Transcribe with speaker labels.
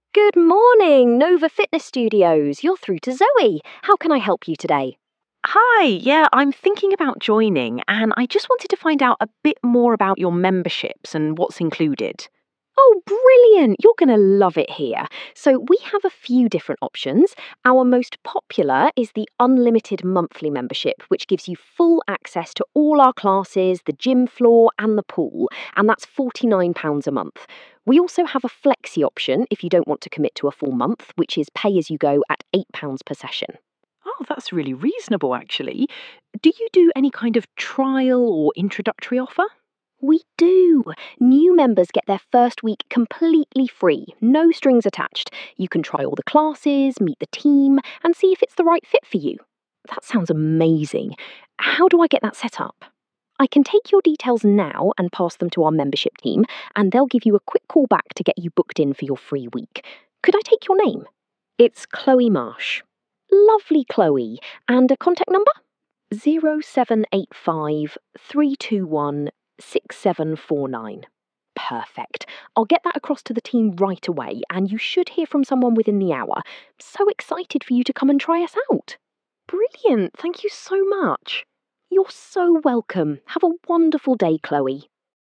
Speaker 1: Good morning, Nova Fitness Studios. You're through to Zoe. How can I help you today?
Speaker 2: Hi, yeah, I'm thinking about joining, and I just wanted to find out a bit more about your memberships and what's included.
Speaker 1: Oh, brilliant! You're going to love it here. So, we have a few different options. Our most popular is the unlimited monthly membership, which gives you full access to all our classes, the gym floor, and the pool, and that's £49 a month. We also have a flexi option if you don't want to commit to a full month, which is pay as you go at £8 per session.
Speaker 2: Oh, that's really reasonable, actually. Do you do any kind of trial or introductory offer?
Speaker 1: We do. New members get their first week completely free, no strings attached. You can try all the classes, meet the team, and see if it's the right fit for you. That sounds amazing. How do I get that set up? I can take your details now and pass them to our membership team, and they'll give you a quick call back to get you booked in for your free week. Could I take your name? It's Chloe Marsh. Lovely, Chloe. And a contact number? 0785 321 6749. Perfect. I'll get that across to the team right away, and you should hear from someone within the hour. So excited for you to come and try us out.
Speaker 2: Brilliant, thank you so much.
Speaker 1: You're so welcome. Have a wonderful day, Chloe.